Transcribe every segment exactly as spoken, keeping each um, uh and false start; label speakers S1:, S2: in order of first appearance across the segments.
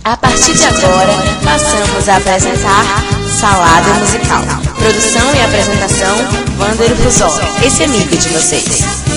S1: A partir de agora, passamos a apresentar Salada Musical. Produção e apresentação, Wander Ruzol, esse amigo de vocês.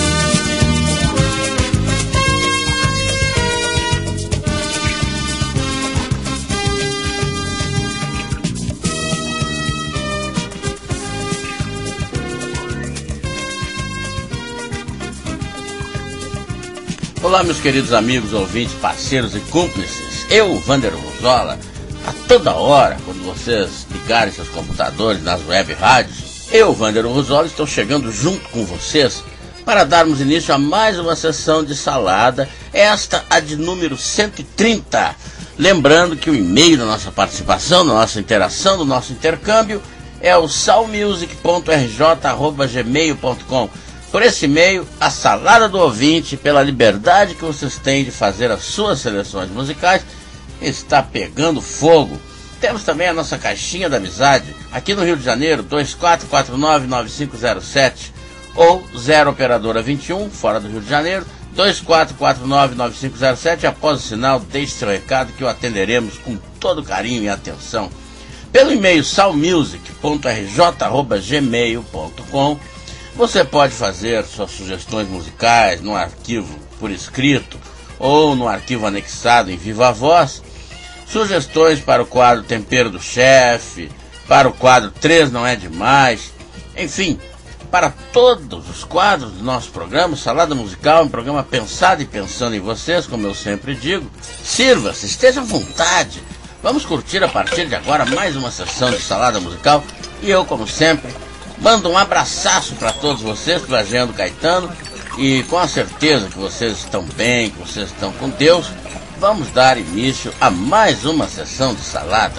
S2: Olá, meus queridos amigos, ouvintes, parceiros e cúmplices. Eu, Wander Ruzola, a toda hora, quando vocês ligarem seus computadores nas web rádios, eu, Wander Ruzola, estou chegando junto com vocês para darmos início a mais uma sessão de salada, esta a de número cento e trinta. Lembrando que o e-mail da nossa participação, da nossa interação, do nosso intercâmbio é o salmusic ponto r j arroba gmail ponto com. Por esse e-mail, a salada do ouvinte, pela liberdade que vocês têm de fazer as suas seleções musicais, está pegando fogo. Temos também a nossa caixinha da amizade, aqui no Rio de Janeiro, dois quatro quatro nove nove cinco zero sete, ou zero operadora vinte e um, fora do Rio de Janeiro, dois quatro quatro nove nove cinco zero sete, após o sinal, deixe seu recado que o atenderemos com todo carinho e atenção. Pelo e-mail salmusic ponto r j arroba gmail ponto com, você pode fazer suas sugestões musicais no arquivo por escrito ou no arquivo anexado em viva voz, sugestões para o quadro Tempero do Chefe, para o quadro três Não É Demais, enfim, para todos os quadros do nosso programa, Salada Musical, um programa pensado e pensando em vocês, como eu sempre digo. Sirva-se, esteja à vontade. Vamos curtir a partir de agora mais uma sessão de Salada Musical e eu, como sempre, mando um abraçaço para todos vocês, para Agendo Caetano, e com a certeza que vocês estão bem, que vocês estão com Deus, vamos dar início a mais uma sessão de salada.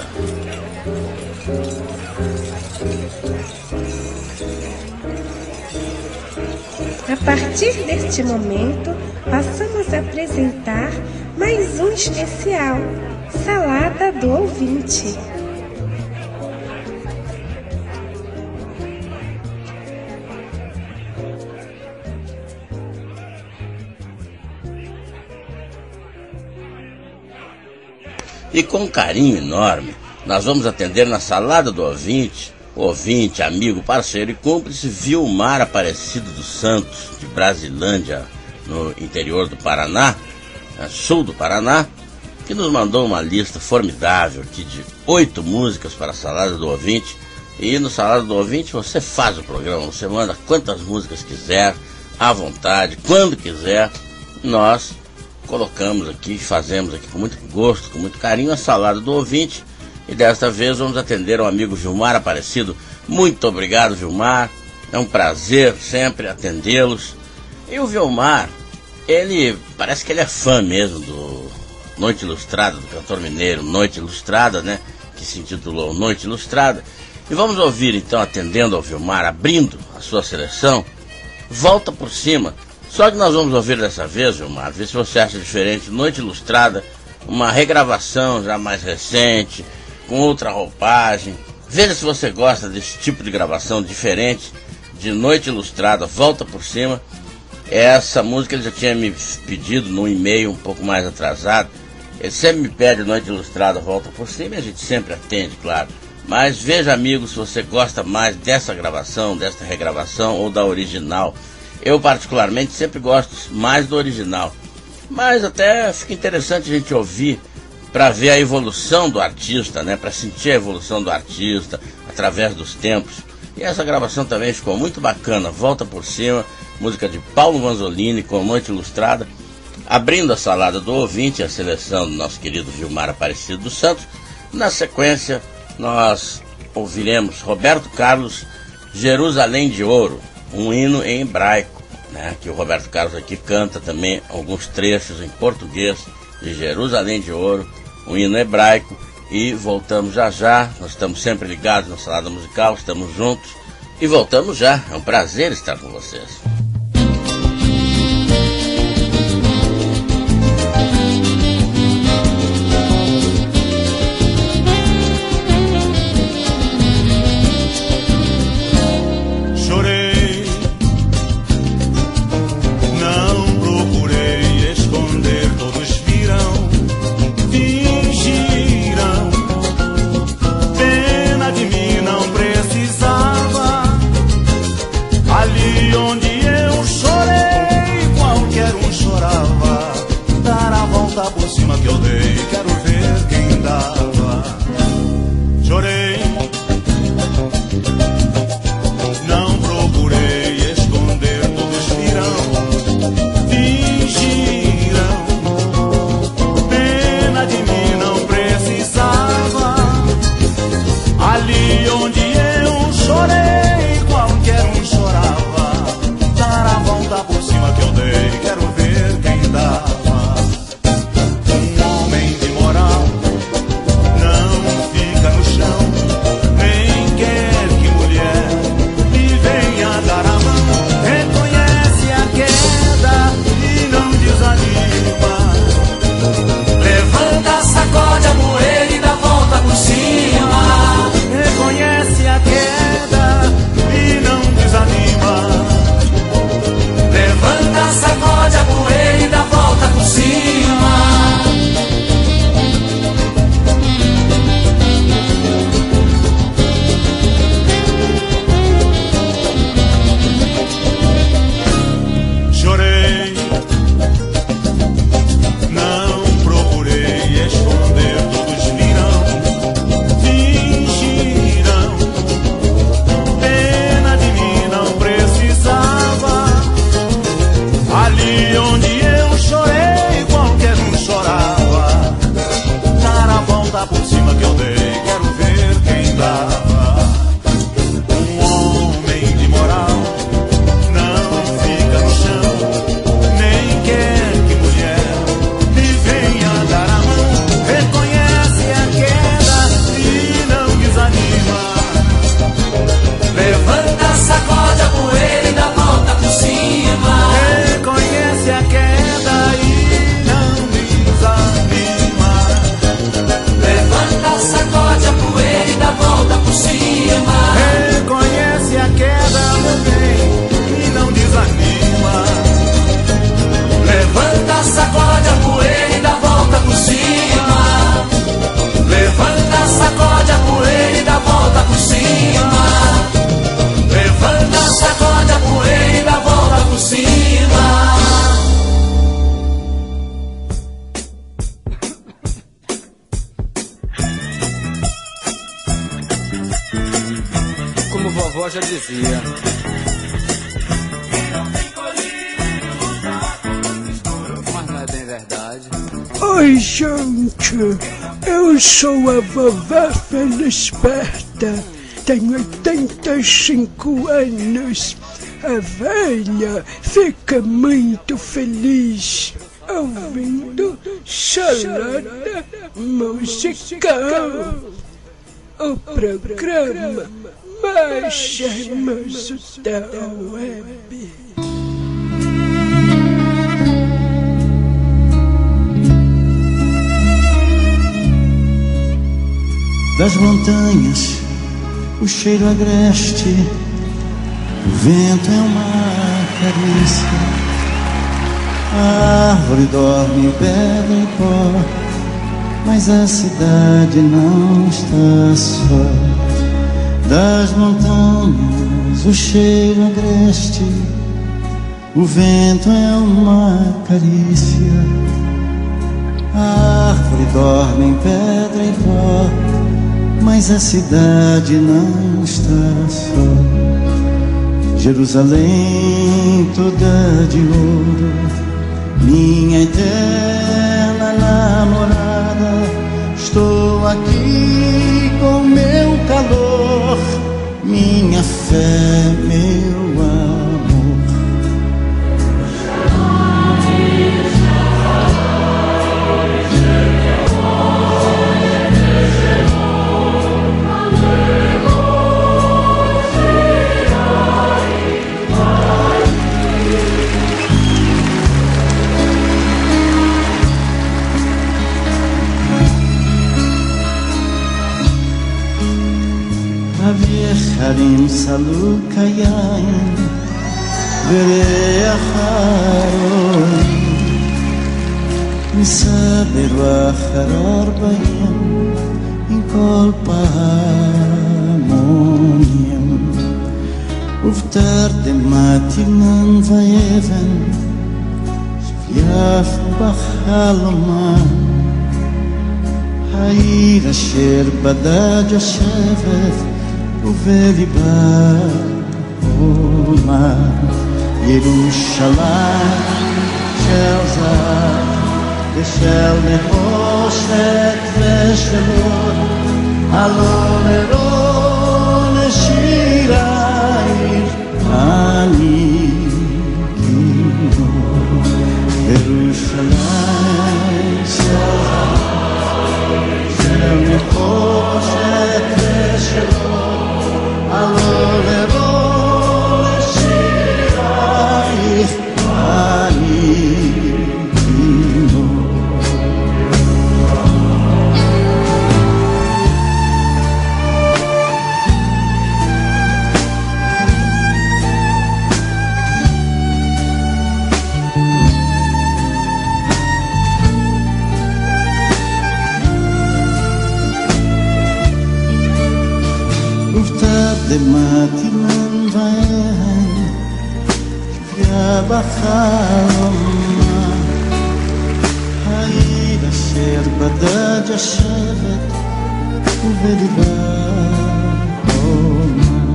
S3: A partir deste momento, passamos a apresentar mais um especial, Salada do Ouvinte.
S2: E com um carinho enorme, nós vamos atender na Salada do Ouvinte, ouvinte, amigo, parceiro e cúmplice Vilmar Aparecido dos Santos, de Brasilândia, no interior do Paraná, sul do Paraná, que nos mandou uma lista formidável aqui de oito músicas para a Salada do Ouvinte. E no Salada do Ouvinte você faz o programa, você manda quantas músicas quiser, à vontade, quando quiser, nós colocamos aqui, fazemos aqui com muito gosto, com muito carinho a Salada do Ouvinte, e desta vez vamos atender ao amigo Vilmar Aparecido. Muito obrigado, Vilmar, é um prazer sempre atendê-los. E o Vilmar, ele parece que ele é fã mesmo do Noite Ilustrada, do cantor mineiro Noite Ilustrada, né, que se intitulou Noite Ilustrada. E vamos ouvir então, atendendo ao Vilmar, abrindo a sua seleção, Volta por Cima. Só que nós vamos ouvir dessa vez, Vilmar, ver se você acha diferente, Noite Ilustrada, uma regravação já mais recente, com outra roupagem. Veja se você gosta desse tipo de gravação diferente, de Noite Ilustrada, Volta por Cima. Essa música ele já tinha me pedido num e-mail um pouco mais atrasado. Ele sempre me pede Noite Ilustrada, Volta por Cima, e a gente sempre atende, claro. Mas veja, amigo, se você gosta mais dessa gravação, dessa regravação ou da original. Eu, particularmente, sempre gosto mais do original. Mas até fica interessante a gente ouvir para ver a evolução do artista, né? Para sentir a evolução do artista através dos tempos. E essa gravação também ficou muito bacana. Volta por Cima, música de Paulo Vanzolini com Noite Ilustrada. Abrindo a Salada do Ouvinte, a seleção do nosso querido Vilmar Aparecido dos Santos. Na sequência, nós ouviremos Roberto Carlos, Jerusalém de Ouro, um hino em hebraico, né, que o Roberto Carlos aqui canta também alguns trechos em português de Jerusalém de Ouro, um hino hebraico. E voltamos já já, nós estamos sempre ligados na Salada Musical, estamos juntos e voltamos já, é um prazer estar com vocês.
S4: Não procurei esconder, todos viram, fingi cima que eu dei, quero ver quem dava. Chorei, não procurei esconder, todos virão, fingirão. Pena de mim não precisava. Ali onde eu chorei, qualquer um chorava. Dar a volta por cima que eu dei, quero ver quem dava. Um homem de moral não fica no chão, nem quer que mulher lhe venha dar a mão. Reconhece a queda e não desanima. Levanta, sacode a poeira e dá volta por cima. Reconhece a queda e não desanima. Levanta, sacode a poeira e dá volta por cima. Chorei, não procurei esconder, todos virão, fingirão. Pena de mim não precisava. Ali onde eu chorei, qualquer um chorava. Dar a volta por cima que eu dei, quero ver quem dava. Um homem de moral não fica no chão, nem quer que mulher lhe venha dar a mão. Reconhece a queda e não desanima. Levanta, sacode a poeira e dá volta por cima. Reconhece a queda e não desanima. Levanta, sacode a poeira e dá volta por cima. Reconhece a queda, meu bem, e não desanima. Levanta, sacode a poeira e dá volta por cima. Levanta, sacode a poeira e dá volta por cima. Levanta, sacode a poeira e dá volta por cima.
S5: Como vovó já dizia. Mas não é bem verdade.
S6: Oi, gente, eu sou a vovó Felisberta, tenho oitenta e cinco anos. A velha fica muito feliz ouvindo Salada Musical, o programa mais charmoso da web.
S7: Das montanhas, o cheiro agreste, o vento é uma carícia. A árvore dorme em pedra e pó, mas a cidade não está só. Das montanhas, o cheiro agreste, o vento é uma carícia. A árvore dorme em pedra e pó, mas a cidade não está só. Jerusalém toda de ouro, minha eterna namorada, estou aqui com meu calor, minha fé, meu amor. Harim salu kayain vereacharon misaber vacharar bayim in kol pahamonium uftartem matinan vayeven shviaf bachaloman העיר אשר בדד יושבת ובליבה עולמה, ירושלים של זהב ושל נחושת ושל אור, עלו לרון שירייך אני גיבור. ירושלים של זהב של נחושת ושל אור, עלו לרון שירייך אני דמעתי מן ואין כפיה בחלומה, העיר אשר בדד יושבת ובליבה עולמה,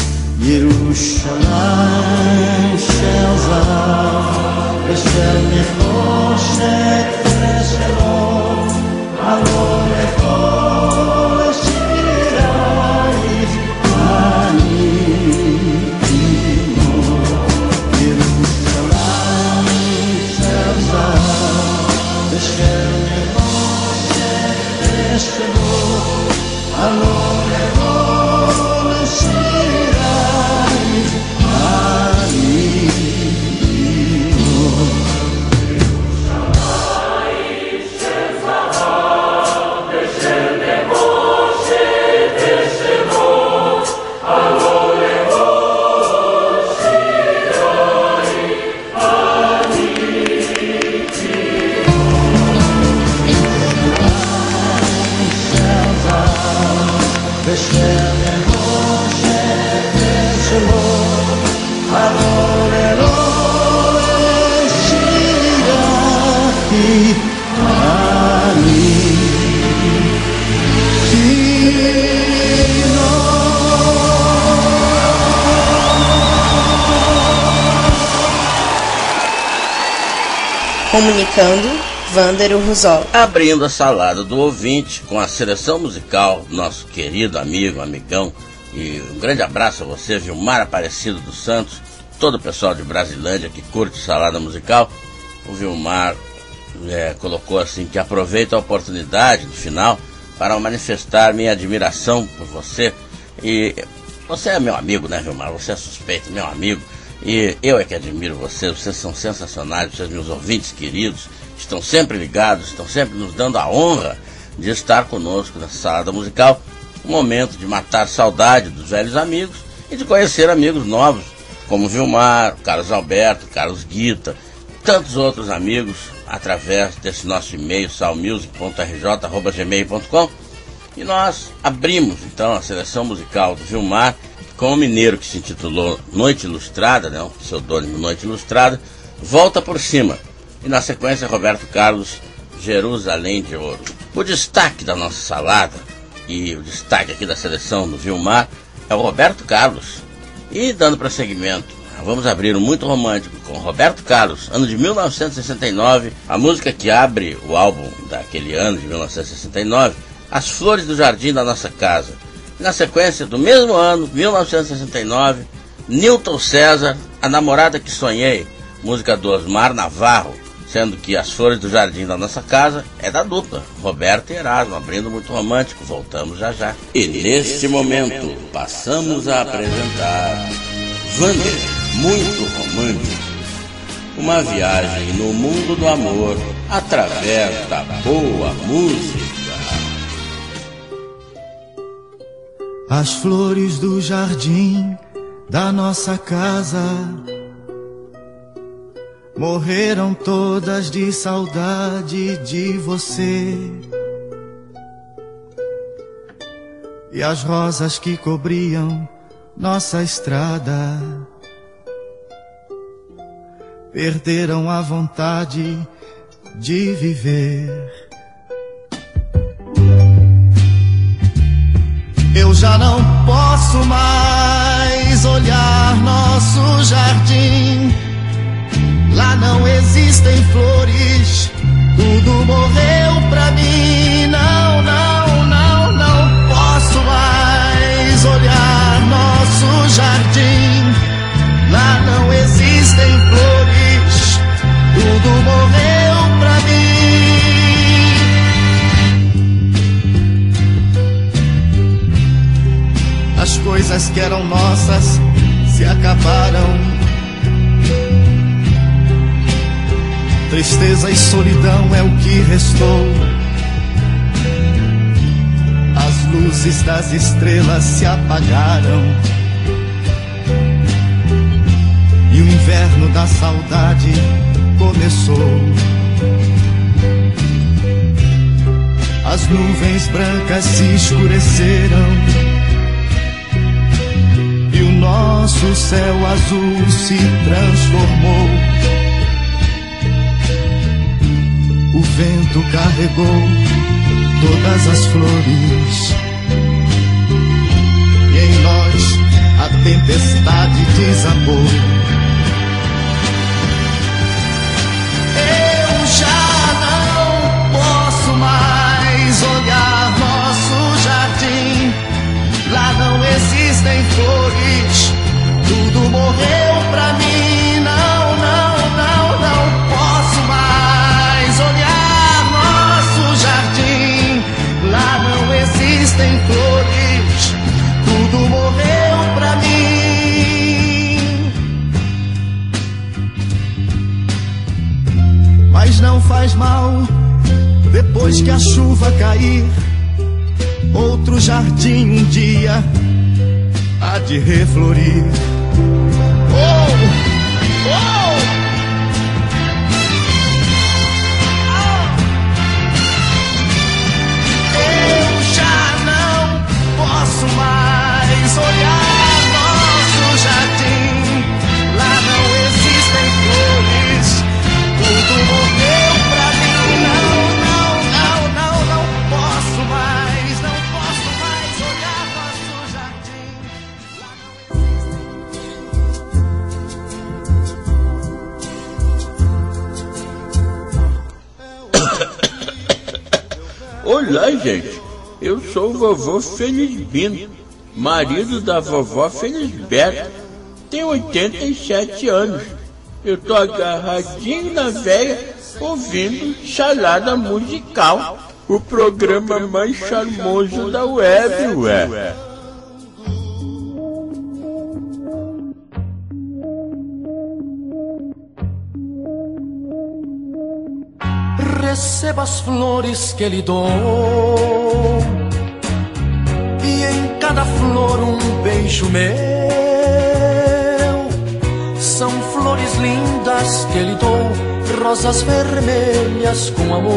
S7: ירושלים של זהב ושל נחושת ושל אור, עלו לכל שירייך אני גיבור. ירושלים של זהב ושל נחושת ושל אור, עלו לכל שירייך אני גיבור. ירושלים של זהב ושל נחושת ושל אור, עלו לכל שירייך אני ושל נחושת ושל אור, עלו לכל שירייך אני
S1: Comunicando, Vândaro Rosol.
S2: Abrindo a salada do ouvinte com a seleção musical do nosso querido amigo, amigão, e um grande abraço a você, Vilmar Aparecido dos Santos, todo o pessoal de Brasilândia que curte salada musical. O Vilmar é, colocou assim que aproveita a oportunidade no final para manifestar minha admiração por você. E você é meu amigo, né, Vilmar? Você é suspeito, meu amigo. E eu é que admiro vocês, vocês são sensacionais, vocês meus ouvintes queridos, estão sempre ligados, estão sempre nos dando a honra de estar conosco nessa salada musical, um momento de matar saudade dos velhos amigos e de conhecer amigos novos, como Vilmar, Carlos Alberto, Carlos Guita, tantos outros amigos, através desse nosso e-mail salmusic ponto r j arroba gmail ponto com. E nós abrimos então a seleção musical do Vilmar com o mineiro que se intitulou Noite Ilustrada, né, o pseudônimo Noite Ilustrada, Volta por Cima. E na sequência, Roberto Carlos, Jerusalém de Ouro. O destaque da nossa salada e o destaque aqui da seleção do Vilmar é o Roberto Carlos. E dando prosseguimento, vamos abrir um muito romântico com Roberto Carlos, ano de mil novecentos e sessenta e nove, a música que abre o álbum daquele ano de mil novecentos e sessenta e nove, As Flores do Jardim da Nossa Casa. Na sequência do mesmo ano, mil novecentos e sessenta e nove, Newton César, A Namorada que Sonhei, música do Osmar Navarro, sendo que As Flores do Jardim da Nossa Casa é da dupla, Roberto e Erasmo, abrindo muito romântico. Voltamos já já. E neste momento, passamos a apresentar Vander, muito romântico. Uma viagem no mundo do amor, através da boa música.
S8: As flores do jardim da nossa casa morreram todas de saudade de você. E as rosas que cobriam nossa estrada perderam a vontade de viver. Eu já não posso mais olhar nosso jardim. Lá não existem flores, tudo morreu pra mim. Não, não, não, não posso mais olhar nosso jardim. Lá não existem flores, tudo morreu pra mim. As coisas que eram nossas se acabaram. Tristeza e solidão é o que restou. As luzes das estrelas se apagaram. E o inverno da saudade começou. As nuvens brancas se escureceram e o nosso céu azul se transformou. O vento carregou todas as flores e em nós a tempestade desabou. Eu já não posso mais olhar nosso jardim. Lá não existem flores, tudo morreu pra mim. Não, não, não, não posso mais olhar nosso jardim. Lá não existem flores, tudo morreu pra mim. Mas não faz mal, depois que a chuva cair, outro jardim um dia há de reflorir. Oh, oh. Eu já não posso mais olhar nosso jardim. Lá não existem flores, tudo morreu pra mim. Não, não, não, não, não posso mais, não posso mais olhar nosso jardim. Lá
S9: Olá, gente. Eu sou o vovô Felisbino, marido da vovó Felisberta. Tenho oitenta e sete anos. Eu tô agarradinho na véia ouvindo Salada Musical, o programa mais charmoso da web, ué.
S10: Receba as flores que lhe dou, e em cada flor um beijo meu. São flores lindas que lhe dou, rosas vermelhas com amor.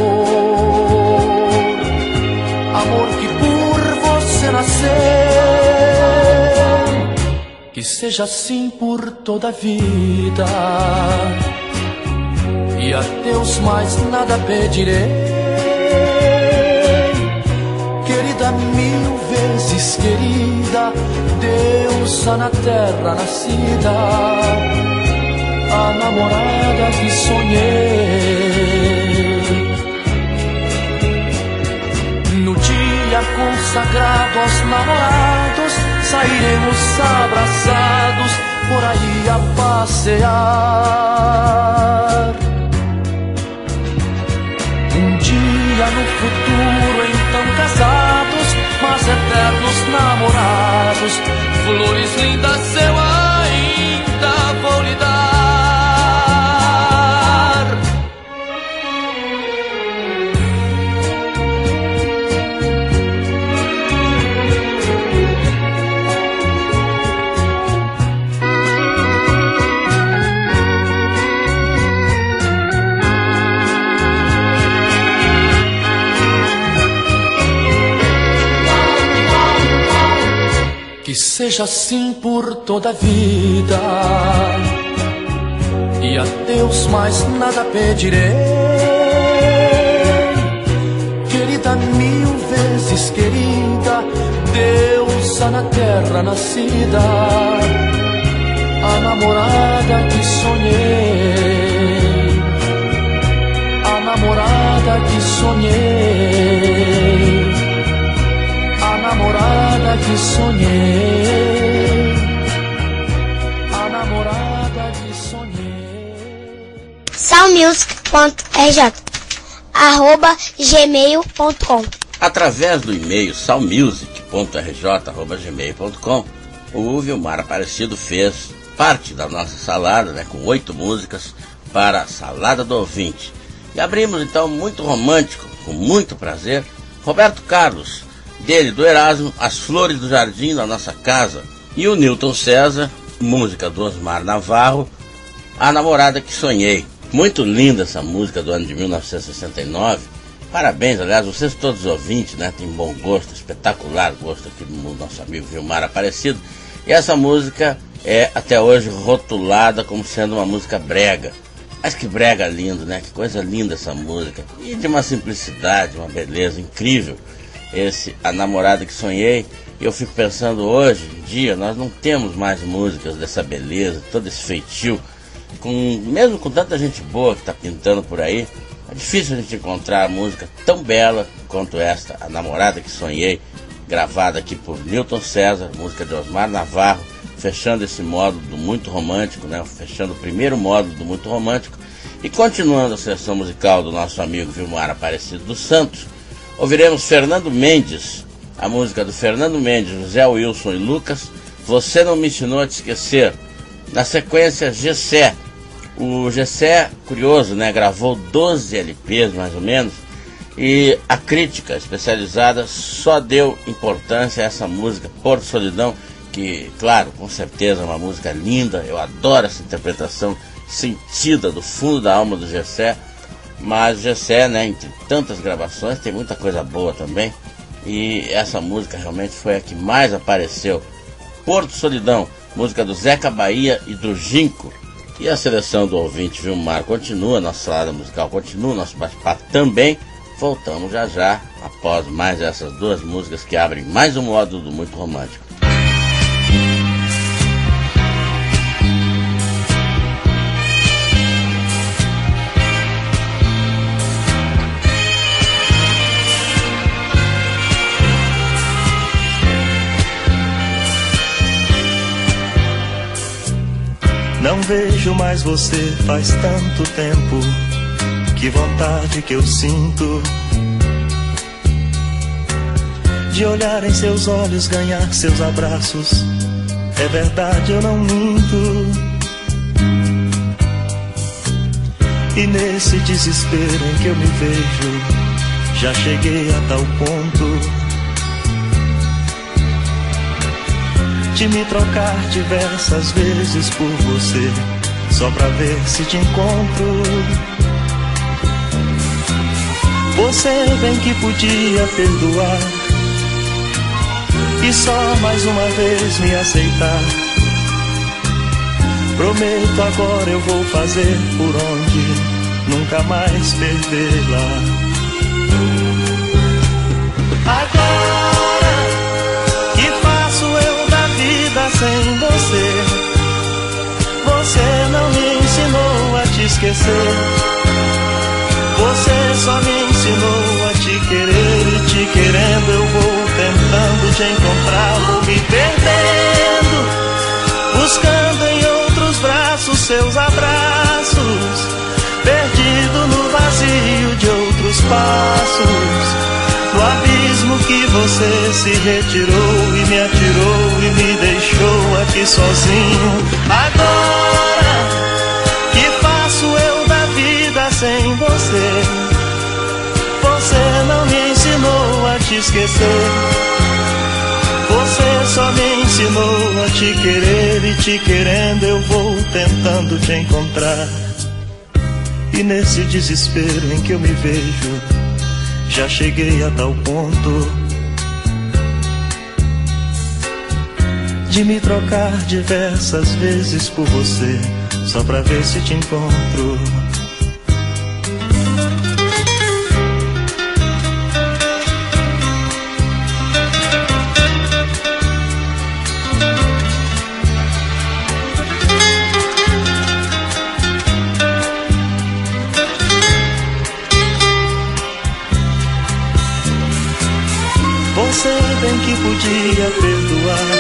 S10: Amor que por você nasceu, que seja assim por toda a vida. E a Deus mais nada pedirei, querida, mil vezes querida, deusa na terra nascida, a namorada que sonhei. No dia consagrado aos namorados, sairemos abraçados por aí a passear. Um dia no futuro, então casados, mas eternos namorados, flores lindas eu ainda vou lhe dar. Que seja assim por toda a vida, e a Deus mais nada pedirei, querida, mil vezes querida, deusa na terra nascida, a namorada que sonhei, a namorada que sonhei, a namorada que sonhei, a namorada que sonhei.
S11: salmusic ponto r j arroba gmail ponto com.
S2: Através do e-mail salmusic ponto r j arroba gmail ponto com, o Vilmar Aparecido fez parte da nossa salada, né, com oito músicas para a Salada do Ouvinte. E abrimos então muito romântico, com muito prazer, Roberto Carlos, dele do Erasmo, As Flores do Jardim da Nossa Casa, e o Newton César, música do Osmar Navarro, A Namorada que Sonhei. Muito linda essa música do ano de mil novecentos e sessenta e nove. Parabéns, aliás, vocês todos os ouvintes, né, têm bom gosto, espetacular gosto aqui do nosso amigo Vilmar Aparecido. E essa música é até hoje rotulada como sendo uma música brega. Mas que brega lindo, né? Que coisa linda essa música. E de uma simplicidade, uma beleza incrível. Esse A Namorada que Sonhei. E eu fico pensando, hoje em dia, nós não temos mais músicas dessa beleza, todo esse feitio. Com, mesmo com tanta gente boa que está pintando por aí, é difícil a gente encontrar música tão bela quanto esta, A Namorada que Sonhei, gravada aqui por Newton César, música de Osmar Navarro, fechando esse módulo do Muito Romântico, né? Fechando o primeiro módulo do Muito Romântico, e continuando a seleção musical do nosso amigo Vilmar Aparecido dos Santos, ouviremos Fernando Mendes, a música do Fernando Mendes, José Wilson e Lucas, Você Não Me Ensinou a Te Esquecer. Na sequência, Gessé. O Gessé, curioso, né, gravou doze L Ps mais ou menos, e a crítica especializada só deu importância a essa música, Porto Solidão, que, claro, com certeza é uma música linda. Eu adoro essa interpretação sentida do fundo da alma do Gessé, mas Gessé, né, entre tantas gravações, tem muita coisa boa também, e essa música realmente foi a que mais apareceu. Porto Solidão, música do Zeca Bahia e do Ginco. E a seleção do ouvinte Vilmar continua, nossa salada musical continua, nosso bate-papo também. Voltamos já já, após mais essas duas músicas que abrem mais um módulo do Muito Romântico.
S4: Não vejo mais você faz tanto tempo. Que vontade que eu sinto de olhar em seus olhos, ganhar seus abraços. É verdade, eu não minto. E nesse desespero em que eu me vejo, já cheguei a tal ponto de me trocar diversas vezes por você, só pra ver se te encontro. Você bem que podia perdoar e só mais uma vez me aceitar. Prometo agora eu vou fazer por onde nunca mais perdê-la. Agora que faço eu da vida sem você? Você não me ensinou a te esquecer. Você só me ensinou a te querer, e te querendo eu vou tentando te encontrar. Vou me perdendo, buscando em outros braços seus abraços, perdido no vazio de outros passos, no abismo que você se retirou e me atirou e me deixou aqui sozinho. Agora que faço eu da vida sem você? Você não me ensinou a te esquecer. Você só me ensinou a te querer, e te querendo eu vou tentando te encontrar. E nesse desespero em que eu me vejo, já cheguei a tal ponto de me trocar diversas vezes por você, só pra ver se te encontro.
S8: você bem que podia perdoar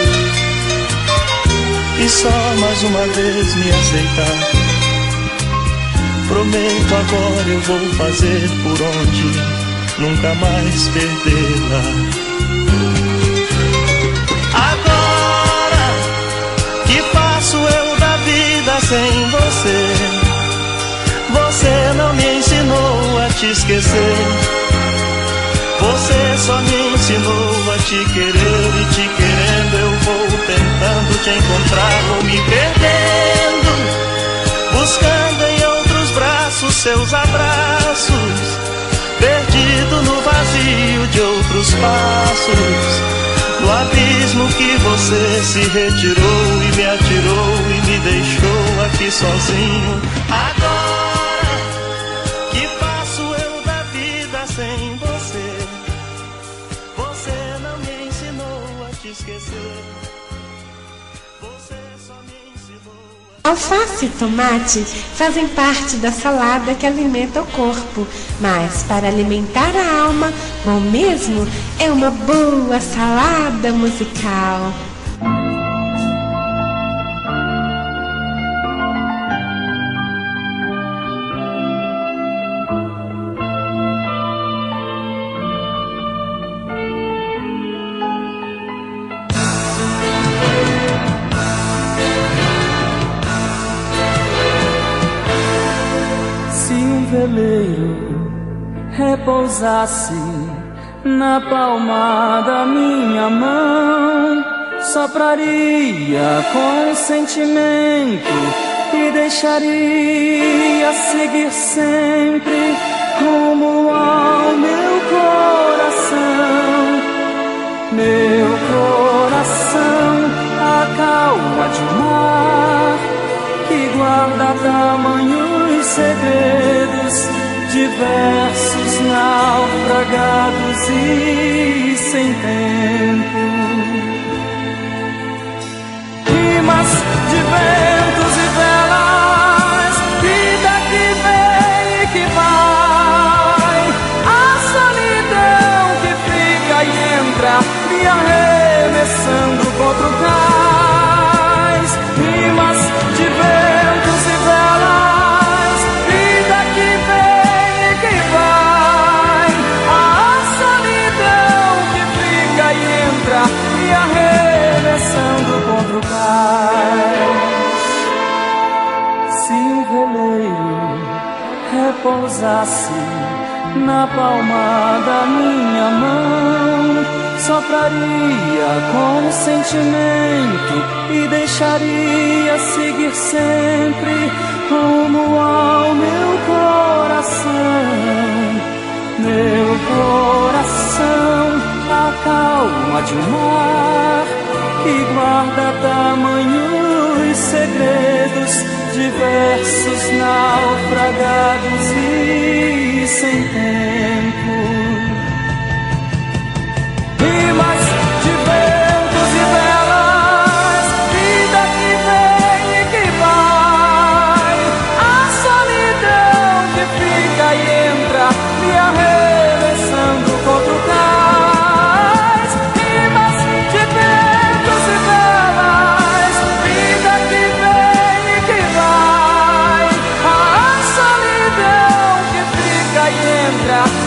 S8: e só mais uma vez me aceitar. Prometo agora eu vou fazer por onde nunca mais perdê-la. Agora que faço eu da vida sem você? Você não me ensinou a te esquecer. Você só me ensinou a te querer. E te querendo eu vou tentando te encontrar. Vou me perdendo, buscando em outros braços seus abraços, perdido no vazio de outros passos, no abismo que você se retirou e me atirou e me deixou aqui sozinho. Agora que faço eu da vida sem você? Você não me ensinou a te esquecer. Você só me ensinou a...
S3: Alface e tomate fazem parte da salada que alimenta o corpo, mas para alimentar a alma, bom mesmo é uma boa salada musical.
S12: Veleiro repousasse na palma da minha mão, sopraria com sentimento e deixaria seguir sempre rumo ao meu coração. Meu coração, a calma de um mar que guarda tamanhos segredos, diversos, naufragados e sem tempo. Rimas de ventos e velas, vida que vem e que vai, a solidão que fica e entra, me arremessando contra o cais. Rimas de ventos e velas, vida que vem e que vai, a solidão que fica e entra, me arremessando contra o cais. Se um veleiro repousasse na palma da minha mão, sopraria com sentimento e deixaria seguir sempre rumo ao meu coração. Meu coração, a calma de um mar que guarda tamanhos segredos, diversos, naufragados e sem tempo. Rimas de ventos e velas, vida que vem e que vai, a solidão que fica e entra, me arremessando contra o cais. Rimas de ventos e velas, vida que vem e que vai, a solidão que fica e entra,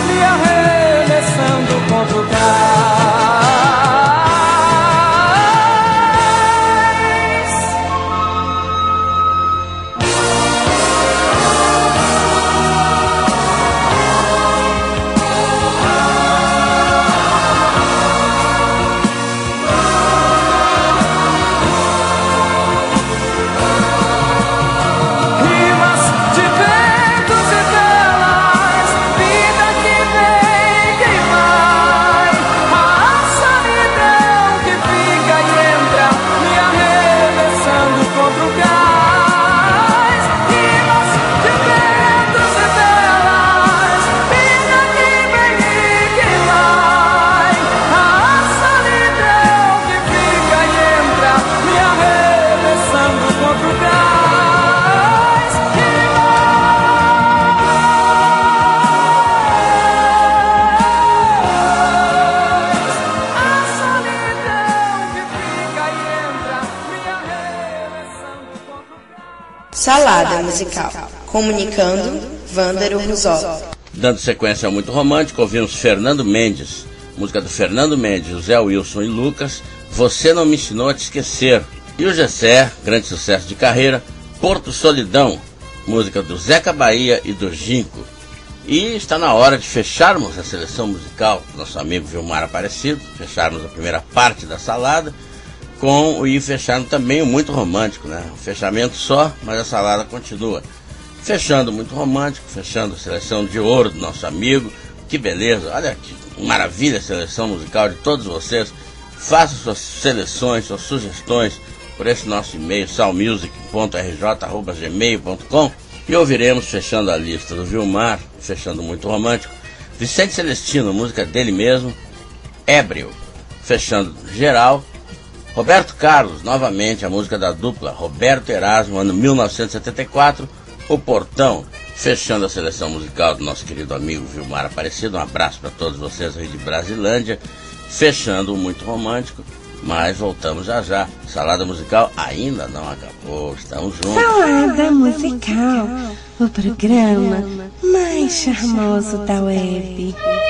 S1: Salada Musical. Comunicando, Vândaro Ruzol.
S2: Dando sequência ao Muito Romântico, ouvimos Fernando Mendes, música do Fernando Mendes, José Wilson e Lucas, Você Não Me Ensinou a Te Esquecer. E o Gessé, grande sucesso de carreira, Porto Solidão, música do Zeca Bahia e do Ginco. E está na hora de fecharmos a seleção musical do nosso amigo Vilmar Aparecido, fecharmos a primeira parte da salada, com e fechando também o Muito Romântico, né? Um fechamento só, mas a salada continua. Fechando o Muito Romântico, fechando a seleção de ouro do nosso amigo. Que beleza, olha que maravilha a seleção musical de todos vocês. Façam suas seleções, suas sugestões por esse nosso e-mail, salmusic ponto r j arroba gmail ponto com, e ouviremos, fechando a lista do Vilmar, fechando o Muito Romântico, Vicente Celestino, música dele mesmo, Ébrio. Fechando geral, Roberto Carlos, novamente a música da dupla Roberto Erasmo, ano mil novecentos e setenta e quatro, O Portão. Fechando a seleção musical do nosso querido amigo Vilmar Aparecido, um abraço para todos vocês aí de Brasilândia. Fechando o Muito Romântico, mas voltamos já já. Salada Musical ainda não acabou, estamos juntos.
S3: Salada Musical, o programa mais charmoso da web.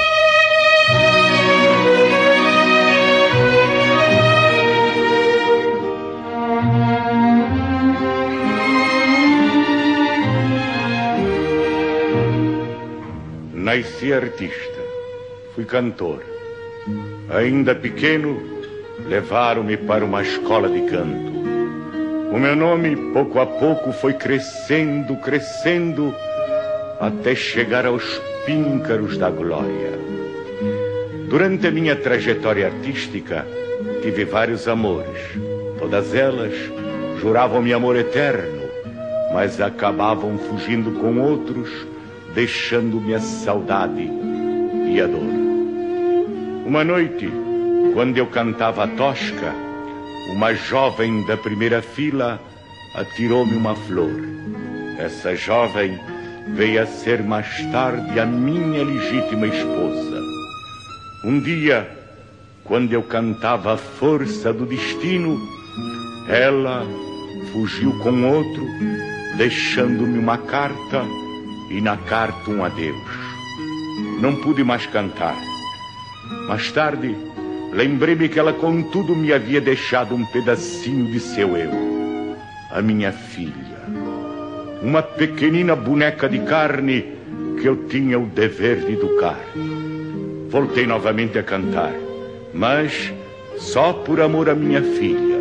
S13: Nasci artista, fui cantor. Ainda pequeno, levaram-me para uma escola de canto. O meu nome, pouco a pouco, foi crescendo, crescendo, até chegar aos píncaros da glória. Durante a minha trajetória artística, tive vários amores. Todas elas juravam-me amor eterno, mas acabavam fugindo com outros, deixando-me a saudade e a dor. Uma noite, quando eu cantava a tosca, uma jovem da primeira fila atirou-me uma flor. Essa jovem veio a ser mais tarde a minha legítima esposa. Um dia, quando eu cantava a força do destino, ela fugiu com outro, deixando-me uma carta e na carta um adeus. Não pude mais cantar. Mais tarde, lembrei-me que ela contudo me havia deixado um pedacinho de seu eu. A minha filha. Uma pequenina boneca de carne que eu tinha o dever de educar. Voltei novamente a cantar, mas só por amor à minha filha.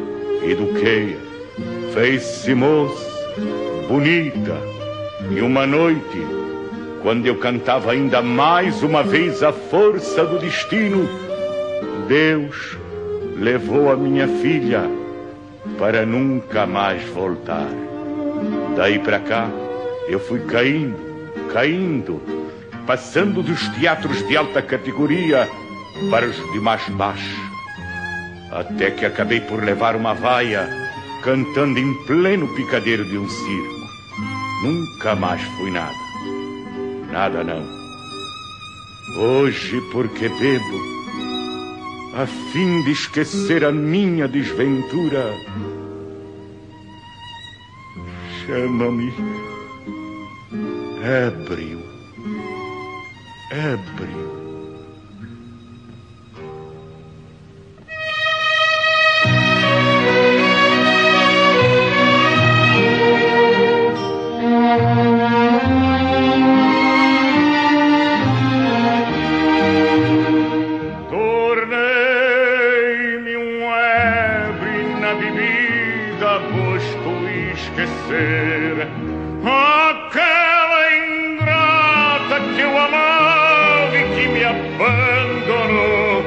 S13: Eduquei-a, fez-se moça, bonita. E uma noite, quando eu cantava ainda mais uma vez a força do destino, Deus levou a minha filha para nunca mais voltar. Daí pra cá, eu fui caindo, caindo, passando dos teatros de alta categoria para os de mais baixo, até que acabei por levar uma vaia cantando em pleno picadeiro de um circo. Nunca mais fui nada. Nada não. Hoje, porque bebo, a fim de esquecer a minha desventura, chama-me ébrio, ébrio.
S4: Aquela ingrata que eu amava e que me abandonou,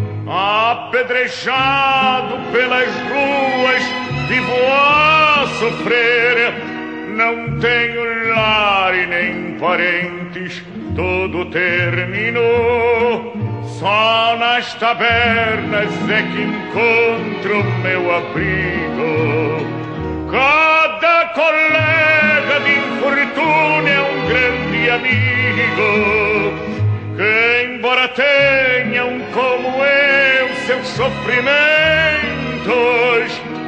S4: apedrejado pelas ruas, vivo a sofrer. Não tenho lar e nem parentes, tudo terminou. Só nas tabernas é que encontro meu abrigo. Cada colega de infortúnio é um grande amigo, que embora tenham como eu seus sofrimentos, me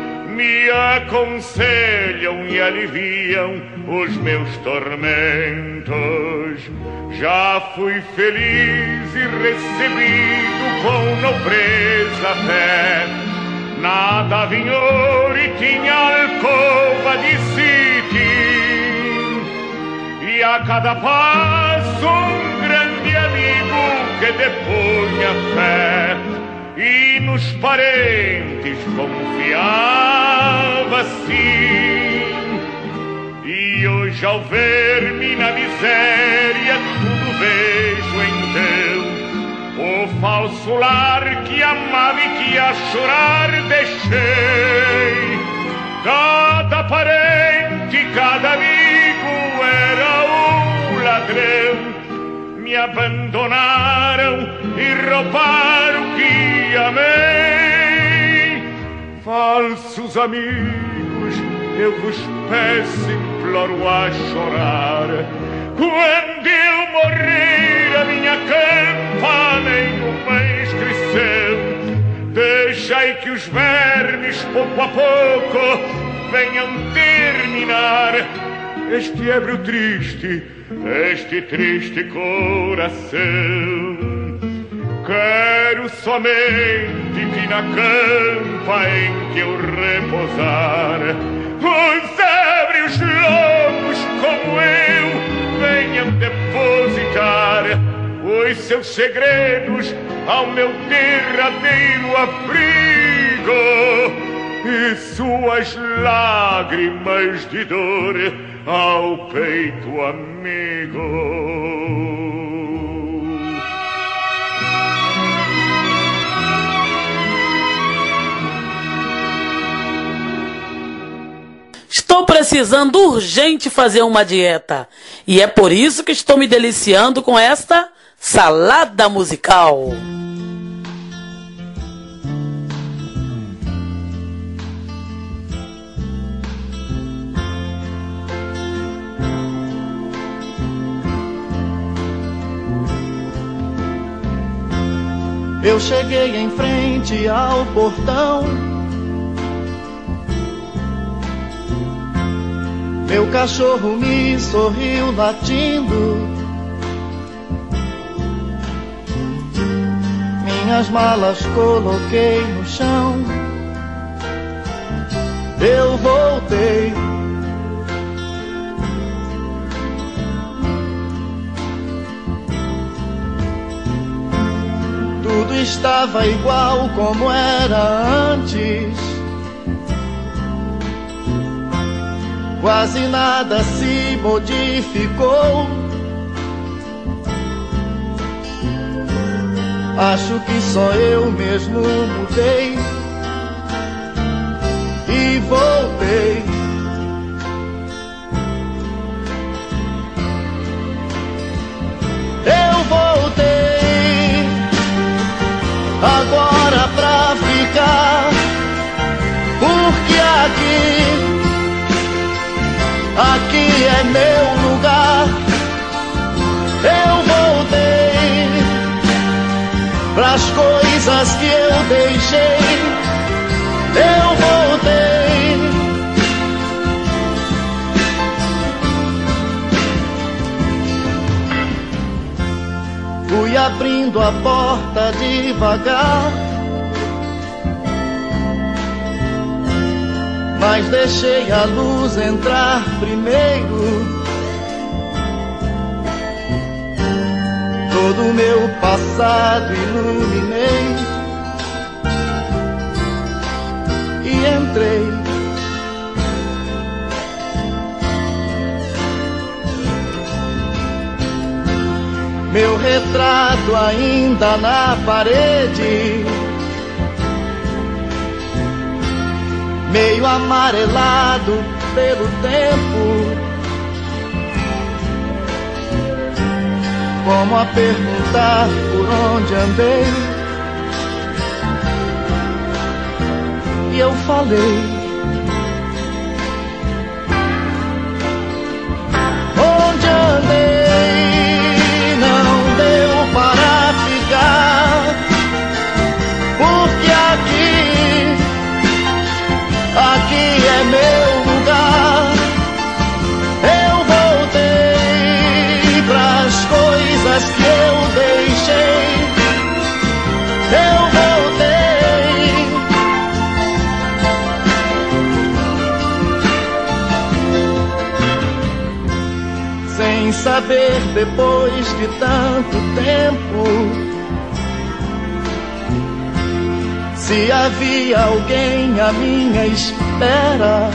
S13: me aconselham e aliviam os meus tormentos. Já fui feliz e recebido com nobreza fé. Nada vinhor e tinha alcova de sítio. E a cada passo um grande amigo que depunha fé. E nos parentes confiava sim. E hoje ao ver-me na miséria tudo vejo então o falso lar que amava e que a chorar deixei. Cada parente, cada amigo era um ladrão. Me abandonaram e roubaram o que amei. Falsos amigos, eu vos peço, imploro a chorar. Quando eu morrer, a minha campa nenhuma inscrição. Deixai que os vermes, pouco a pouco, venham terminar este ébrio triste, este triste coração. Quero somente que na campa em que eu repousar, os ébrios loucos como eu venham depositar os seus segredos ao meu derradeiro abrigo e suas lágrimas de dor ao peito amigo.
S14: Estou precisando urgente fazer uma dieta. E é por isso que estou me deliciando com esta salada musical.
S10: Eu cheguei em frente ao portão. Meu cachorro me sorriu latindo. Minhas malas coloquei no chão. Eu voltei. Tudo estava igual como era antes. Quase nada se modificou. Acho que só eu mesmo mudei e voltei. Eu voltei agora pra ficar, porque aqui Aqui é meu lugar. Eu voltei pras coisas que eu deixei. Eu voltei. Fui abrindo a porta devagar, mas deixei a luz entrar primeiro. Todo o meu passado iluminei e entrei. Meu retrato ainda na parede, meio amarelado pelo tempo, como a perguntar por onde andei. E eu falei: onde andei não deu para ficar, porque aqui Aqui
S8: eu voltei. Sem saber depois de tanto tempo se havia alguém à minha espera.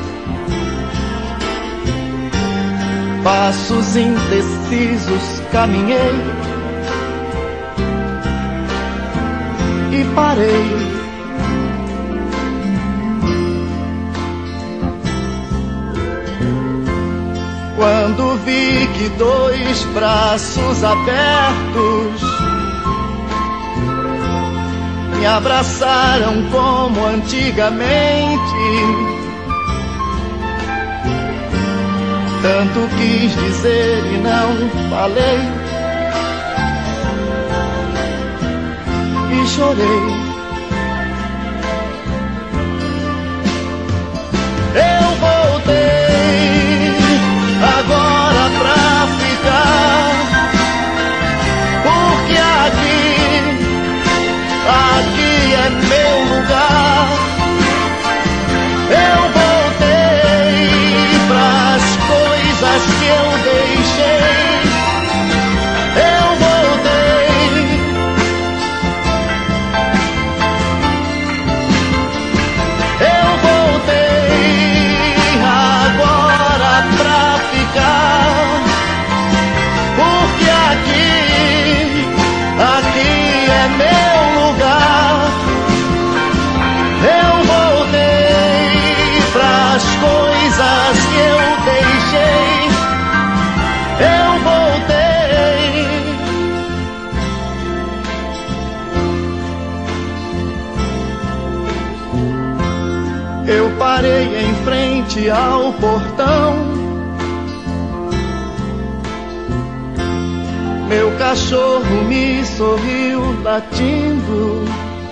S8: Passos indecisos caminhei e parei. Quando vi que dois braços abertos me abraçaram como antigamente, tanto quis dizer e não falei, e chorei. Eu voltei agora pra ficar, porque aqui, aqui é meu lugar. Eu voltei pras coisas que eu deixei. Eu voltei. Eu voltei agora pra ficar, porque aqui, aqui é meu lugar. Eu voltei pras coisas que eu deixei. Eu voltei. Eu parei em frente ao portão. Meu cachorro me sorriu latindo.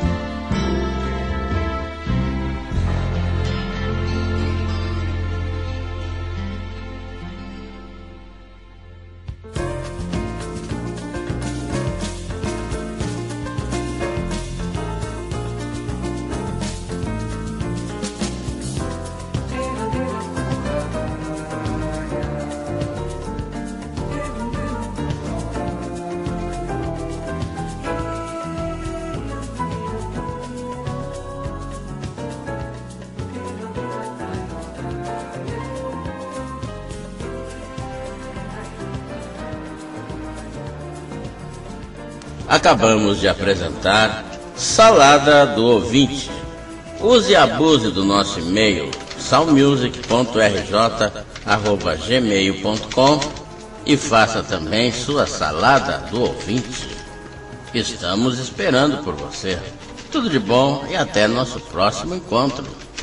S2: Acabamos de apresentar Salada do Ouvinte. Use e abuse do nosso e-mail salmusic ponto r j arroba gmail ponto com e faça também sua Salada do Ouvinte. Estamos esperando por você. Tudo de bom e até nosso próximo encontro.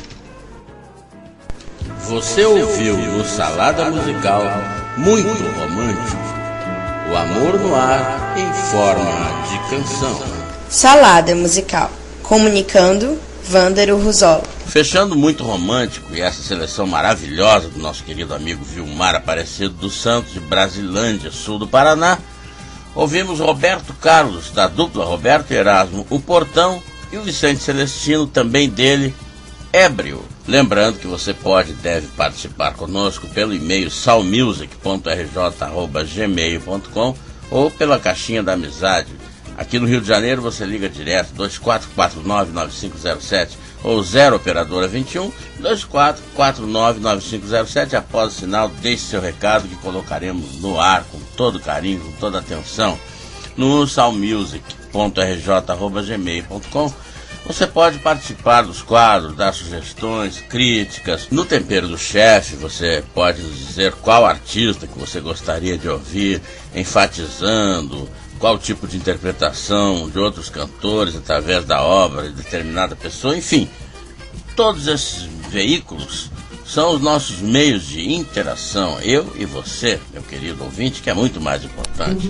S2: Você ouviu no Salada Musical Muito Romântico, o amor no ar em forma de canção.
S1: Salada Musical, comunicando Vândero Ruzolo.
S2: Fechando Muito Romântico e essa seleção maravilhosa do nosso querido amigo Vilmar Aparecido dos Santos, de Brasilândia, sul do Paraná, ouvimos Roberto Carlos, da dupla Roberto e Erasmo, O Portão, e o Vicente Celestino, também dele, Ébrio. Lembrando que você pode e deve participar conosco pelo e-mail salmusic ponto r j arroba gmail ponto com ou pela caixinha da amizade. Aqui no Rio de Janeiro você liga direto dois quatro quatro nove nove cinco zero sete ou zero operadora vinte e um, dois quatro quatro nove nove cinco zero sete. Após o sinal, deixe seu recado que colocaremos no ar com todo carinho, com toda atenção. No salmusic ponto r j arroba gmail ponto com você pode participar dos quadros, dar sugestões, críticas. No Tempero do Chefe, você pode nos dizer qual artista que você gostaria de ouvir, enfatizando qual tipo de interpretação de outros cantores através da obra de determinada pessoa. Enfim, todos esses veículos são os nossos meios de interação, eu e você, meu querido ouvinte, que é muito mais importante.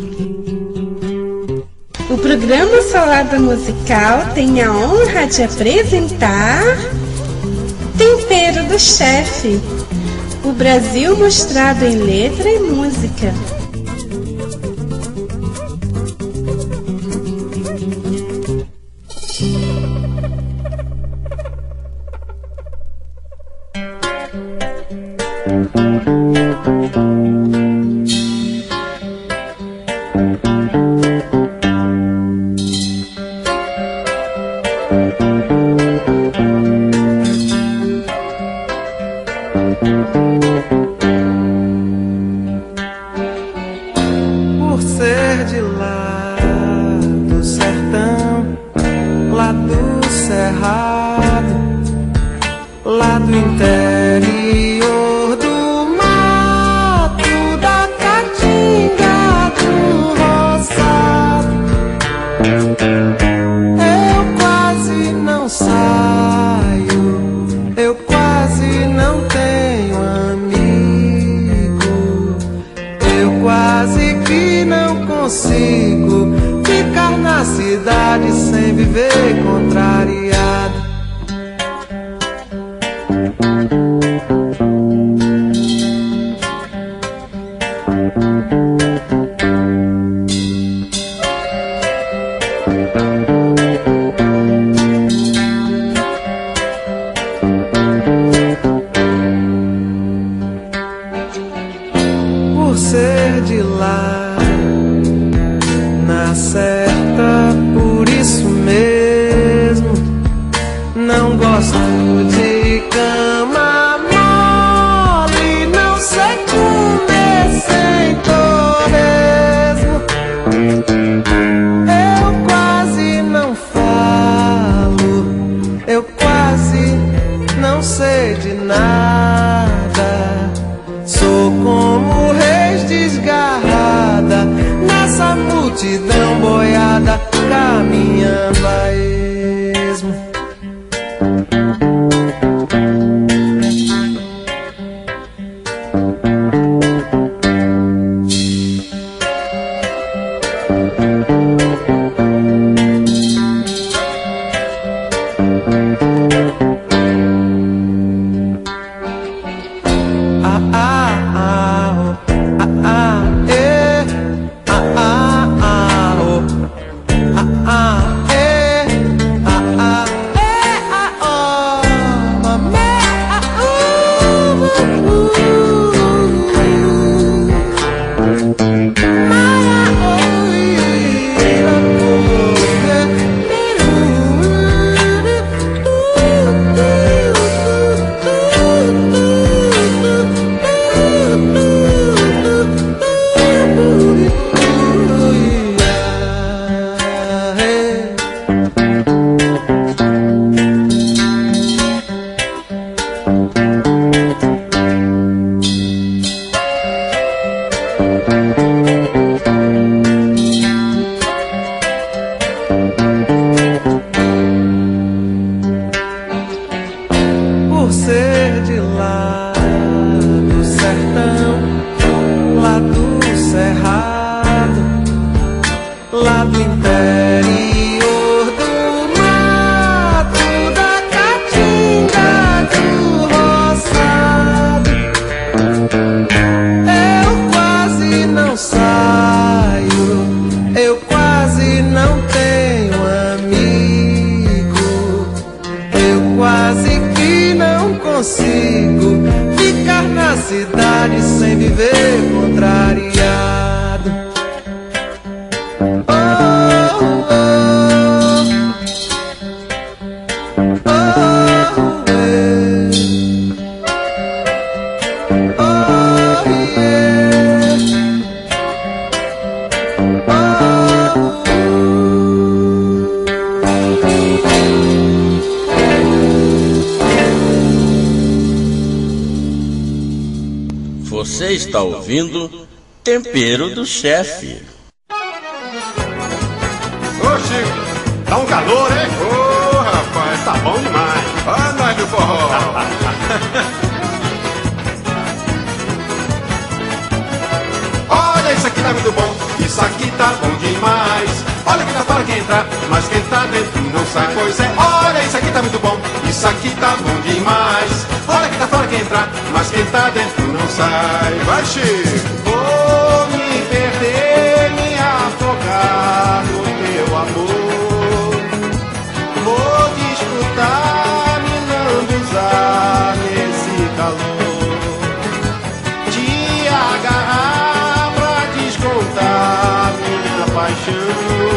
S3: O programa Salada Musical tem a honra de apresentar Tempero do Chefe, o Brasil mostrado em letra e música.
S12: cerrado, lá do interior do mato, da caatinga do roçado. Eu quase não saio, eu quase não tenho amigo, eu quase que não consigo ficar na cidade sem viver contrariado. Por ser de lá, na certa, por isso mesmo, não gosto de cama mole, não sei comer sem torresmo. Eu quase não falo, eu quase não sei de nada. Sou como reis desgarrada nessa multidão boiada, caminhando a esmo. Ah, ah, ah, oh, ah, ah, eh, ah, ah, ah, oh, ah, ah, eh, ah, ah, eh, ah, oh, mamé, ah, uh, uh, Maya, oh, yeah, por ser de lá do sertão, lá do cerrado, lá do interior do mato, da caatinga do roçado. Eu quase não saio, eu quase não tenho amigo, eu quase que não consigo ficar na cidade sem viver contrariado. Oh, oh, oh, eh. Oh, yeah.
S2: Você está ouvindo Tempero do Chefe.
S15: Ô Chico, tá um calor, hein? Ô rapaz, tá bom demais. Ó nós do forró. Olha, isso aqui tá muito bom, isso aqui tá bom demais. Olha que tá fora quem entra, mas quem tá dentro não sai. Pois é, olha, isso aqui tá muito bom, isso aqui tá bom demais. Olha que tá fora quem entra, mas quem tá dentro não sai. Vai, Chico. Vou me perder, me afogar no teu amor. Vou disputar, me lambuzar nesse calor. Te agarrar pra descontar minha paixão.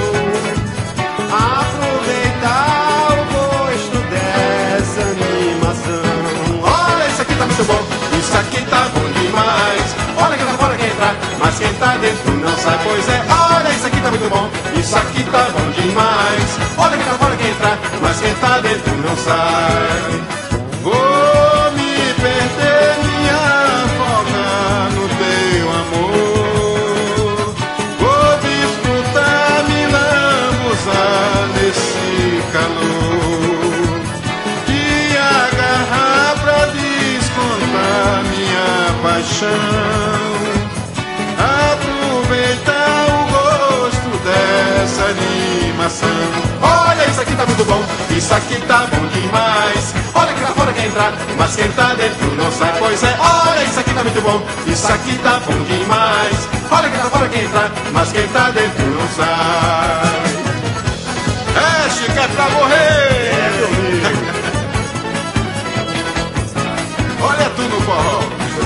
S15: Aproveitar o gosto dessa animação. Olha, isso aqui tá muito bom, isso aqui tá bom demais. Olha que tá fora quem entra, mas quem tá dentro não sai. Pois é, olha, isso aqui tá muito bom, isso aqui tá bom demais. Olha que tá fora quem entra, mas quem tá tá dentro não sai. Vou me perder, me afogar no teu amor. Vou desfrutar, me lambuzar nesse calor. Te agarrar pra descontar minha paixão. Aproveitar o gosto dessa animação. Olha, isso aqui tá muito bom, isso aqui tá bom demais. Olha que lá fora quer entrar, mas quem tá dentro não sai. Pois é, olha, isso aqui tá muito bom, isso aqui tá bom demais. Olha que lá fora quer entrar, mas quem tá dentro não sai. É, Chico, é pra morrer. É, meu amigo. Olha tu no forró.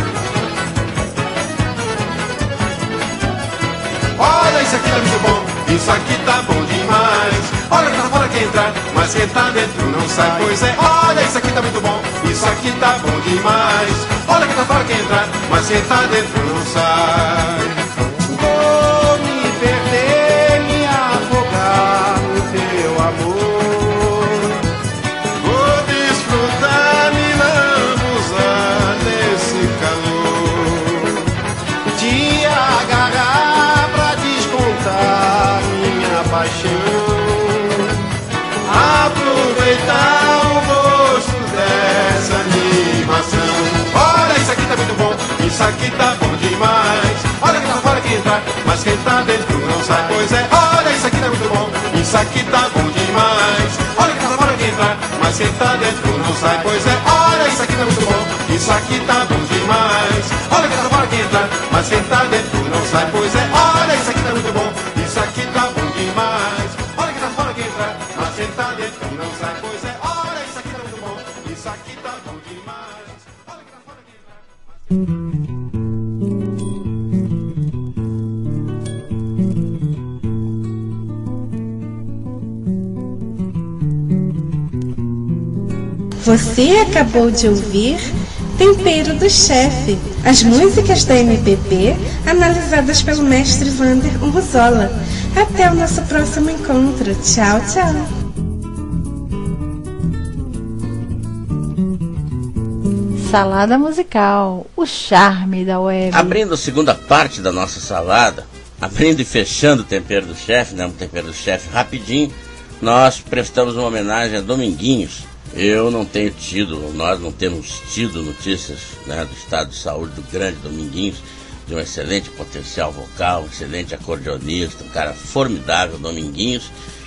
S15: Olha, isso aqui tá muito bom, isso aqui tá bom demais. Olha que lá fora quer entrar, mas quem tá dentro não sai. Pois é, olha, isso aqui tá muito bom, isso aqui tá bom demais. Olha que lá fora quer entrar, mas quem tá dentro não sai. Vou me perder, me afogar no teu amor. Vou desfrutar, me lambuzar nesse calor. Te agarrar pra descontar minha paixão. Aproveitar o gosto dessa animação. Olha, isso aqui tá muito bom, isso aqui tá bom demais. Olha que lá fora quer entrar, mas quem tá dentro não sai. Pois é, olha, isso aqui tá muito bom, isso aqui tá bom demais. Olha que lá fora quer entrar, mas quem tá dentro não sai. Pois é, olha, isso aqui tá muito bom, isso aqui tá bom demais. Olha que lá fora quer entrar, mas quem tá dentro não sai. Pois é, olha, isso aqui tá muito bom, isso aqui tá bom demais. Olha que lá fora quer entrar, mas quem tá dentro não sai. Pois é, olha, isso aqui tá muito bom, isso aqui tá bom demais. Olha que lá fora quer entrar.
S3: Você acabou de ouvir Tempero do Chefe, as músicas da M P B analisadas pelo mestre Vander Urruzola. Até o nosso próximo encontro. Tchau, tchau.
S16: Salada musical, o charme da web.
S2: Abrindo a segunda parte da nossa salada, abrindo e fechando o Tempero do Chefe, né, um Tempero do Chefe rapidinho, nós prestamos uma homenagem a Dominguinhos. Eu não tenho tido, nós não temos tido notícias, né, do estado de saúde do grande Dominguinhos, de um excelente potencial vocal, um excelente acordeonista, um cara formidável, Dominguinhos,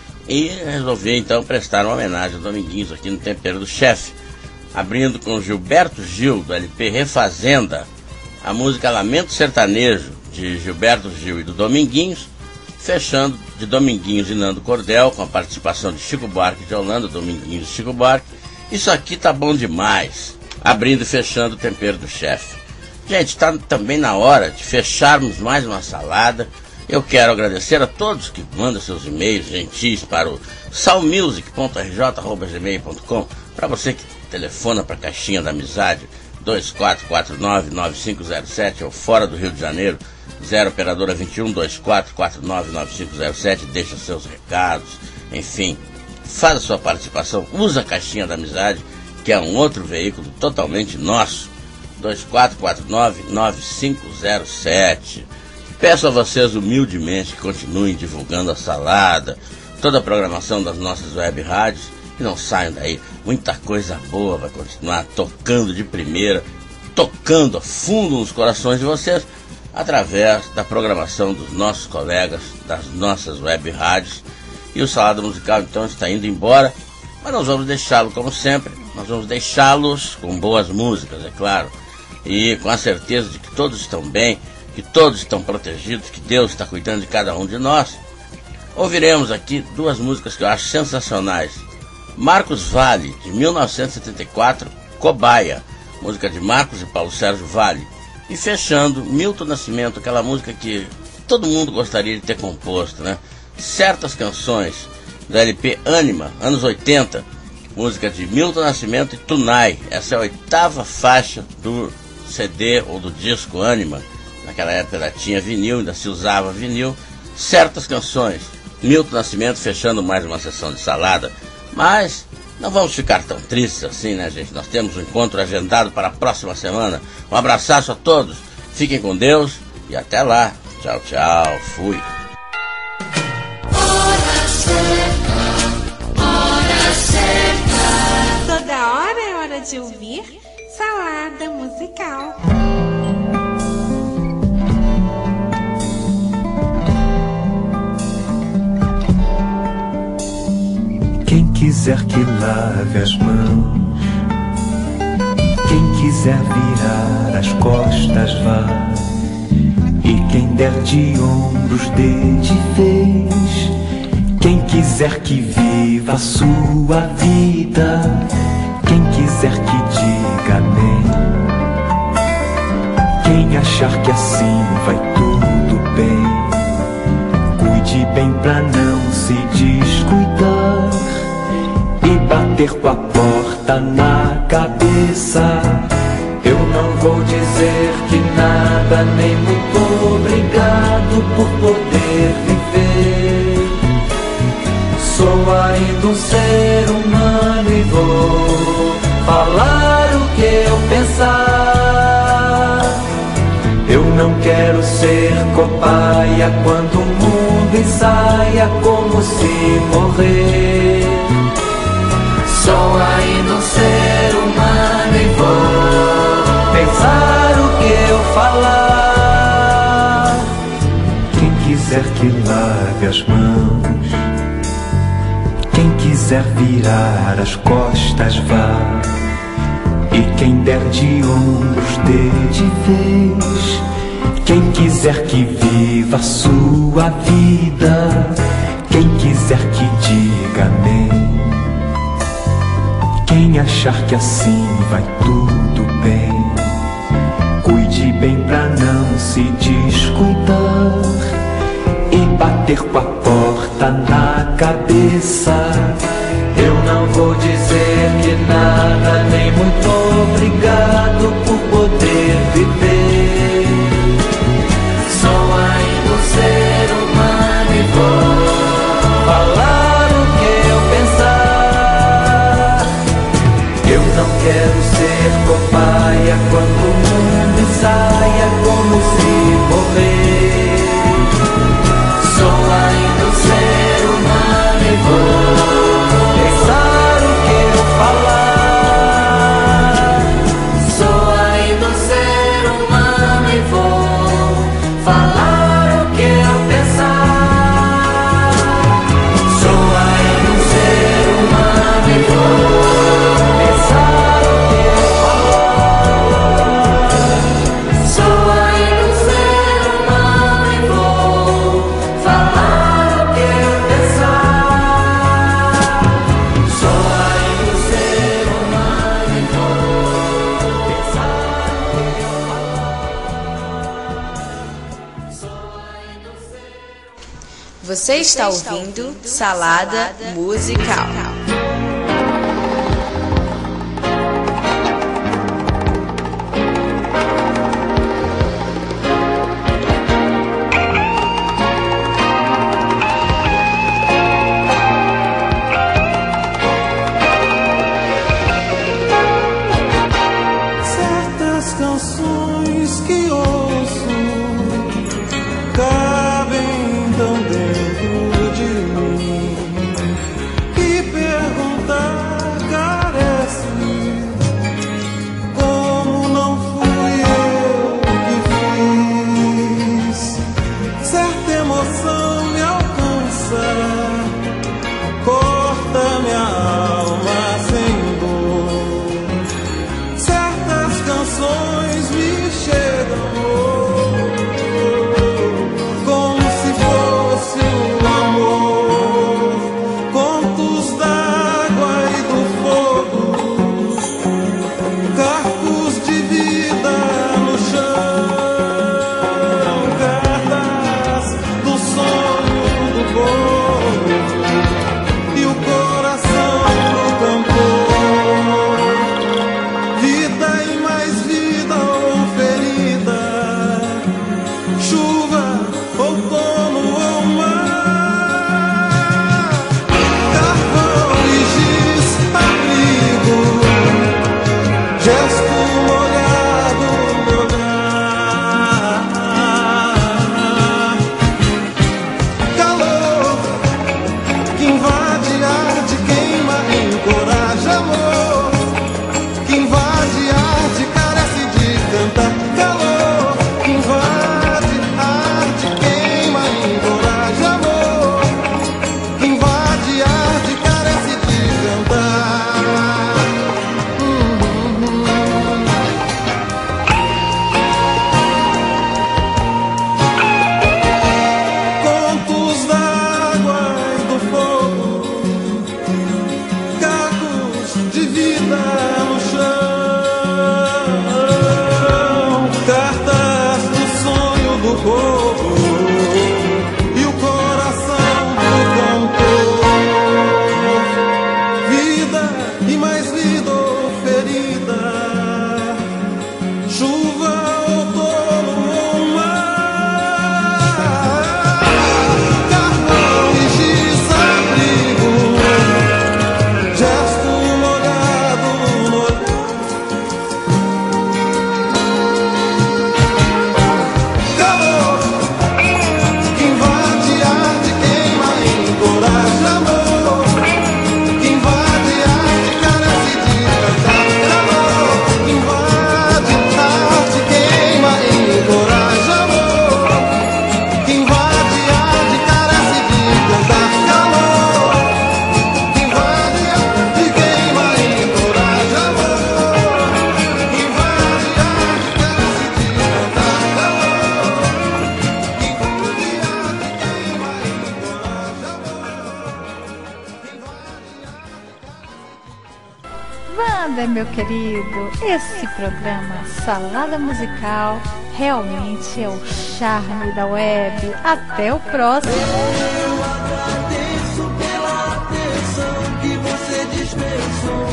S2: e resolvi então prestar uma homenagem a Dominguinhos aqui no Tempero do Chefe, abrindo com Gilberto Gil, do L P Refazenda, a música Lamento Sertanejo, de Gilberto Gil e do Dominguinhos, fechando de Dominguinhos e Nando Cordel, com a participação de Chico Buarque de Holanda, Dominguinhos e Chico Buarque. Isso aqui tá bom demais. Abrindo e fechando o Tempero do Chefe. Gente, está também na hora de fecharmos mais uma salada. Eu quero agradecer a todos que mandam seus e-mails gentis para o salmusic ponto r j arroba gmail ponto com. Para você que telefona para a caixinha da amizade dois quatro quatro nove, nove cinco zero sete ou fora do Rio de Janeiro, zero operadora vinte e um, dois quatro quatro nove, nove cinco zero sete, deixa seus recados, enfim, faz a sua participação, usa a caixinha da amizade, que é um outro veículo totalmente nosso, dois quatro quatro nove, nove cinco zero sete. Peço a vocês humildemente que continuem divulgando a salada, toda a programação das nossas web rádios, e não saiam daí, muita coisa boa vai continuar tocando de primeira, tocando a fundo nos corações de vocês, através da programação dos nossos colegas, das nossas web rádios. E o Salada Musical então está indo embora, mas nós vamos deixá-lo como sempre, nós vamos deixá-los com boas músicas, é claro, e com a certeza de que todos estão bem, que todos estão protegidos, que Deus está cuidando de cada um de nós. Ouviremos aqui duas músicas que eu acho sensacionais. Marcos Valle, de mil novecentos e setenta e quatro, Cobaia, música de Marcos e Paulo Sérgio Valle. E fechando, Milton Nascimento, aquela música que todo mundo gostaria de ter composto, né? Certas canções, da L P Ânima, anos oitenta, música de Milton Nascimento e Tunai. Essa é a oitava faixa do C D ou do disco Ânima. Naquela época ainda tinha vinil, ainda se usava vinil. Certas canções, Milton Nascimento fechando mais uma sessão de salada. Mas Não vamos ficar tão tristes assim, né, gente? Nós temos um encontro agendado para a próxima semana. Um abraço a todos, fiquem com Deus e até lá. Tchau, tchau, fui.
S3: Toda hora é hora de ouvir Salada Musical.
S17: Quem quiser que lave as mãos, quem quiser virar as costas vá, e quem der de ombros dê de vez. Quem quiser que viva a sua vida, quem quiser que diga amém. Quem achar que assim vai tudo bem, cuide bem pra não se descuidar e bater com a porta na cabeça. Eu não vou dizer que nada, nem muito obrigado por poder viver. Sou ainda um ser humano e vou falar o que eu pensar. Eu não quero ser cobaia quando o mundo ensaia como se morrer. Sou ainda um ser humano e vou pensar o que eu falar. Quem quiser que lave as mãos, quem quiser virar as costas vá, e quem der de ombros dê de vez. Quem quiser que viva a sua vida, quem quiser que diga amém. Quem achar que assim vai tudo bem, cuide bem pra não se descuidar e bater com a porta na cabeça. Eu não vou dizer que nada, nem muito obrigado por poder viver. Sou ainda um ser humano e vou falar o que eu pensar. Eu não quero ser cobaia quando o mundo ensaia como se morrer. Sou ainda um ser humano e vou pensar o que eu falar. Sou ainda um ser humano e vou falar o que eu pensar. Sou ainda um ser humano e vou pensar o que eu falar. Sou ainda um ser humano e vou falar o que eu pensar. Sou ainda um ser humano e vou pensar o que eu
S1: Você está ouvindo Salada Musical.
S8: Certas canções que ouço cabem tão dentro de mim, e
S16: Wander, meu querido, esse programa Salada Musical realmente é o charme da web. Até o próximo.
S7: Eu agradeço pela atenção que você dispensou.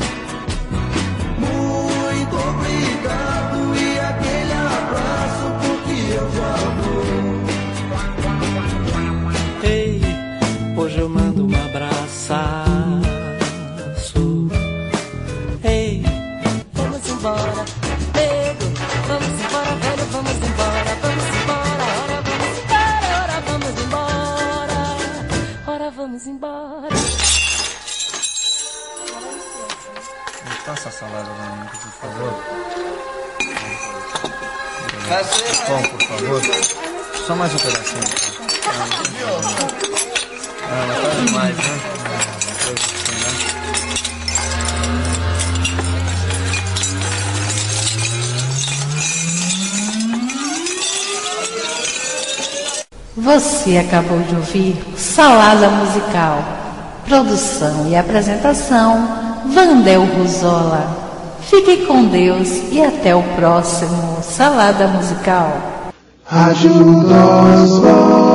S7: Muito obrigado e aquele abraço porque eu já vou.
S10: Ei, hoje eu mando um abraço. Ei,
S18: vamos embora, nego, vamos embora, velho, vamos embora, vamos embora, ora vamos embora, ora vamos embora, ora vamos embora.
S5: Me passa a salada pra mim, por favor.
S7: Bom,
S5: por favor. Só mais um pedacinho. Ah, mas tá demais, né?
S16: Você acabou de ouvir Salada Musical. Produção e apresentação, Vandel Ruzola. Fique com Deus e até o próximo Salada Musical.
S7: Ajuda os